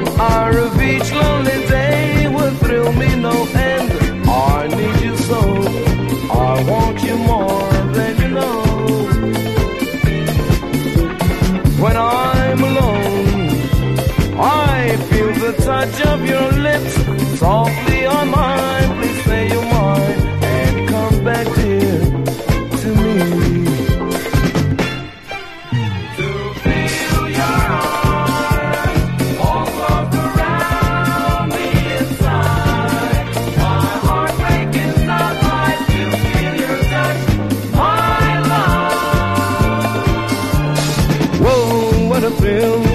1 hour of each lonely day would thrill me no end. I need you so, I want you more than you know. When I'm alone, I feel the touch of your lips softly on mine. Please say you're mine and come back, dear, to me. To feel your arms walk up around me inside. My heart breaking sunlight to feel your touch, my love. Whoa, what a thrill.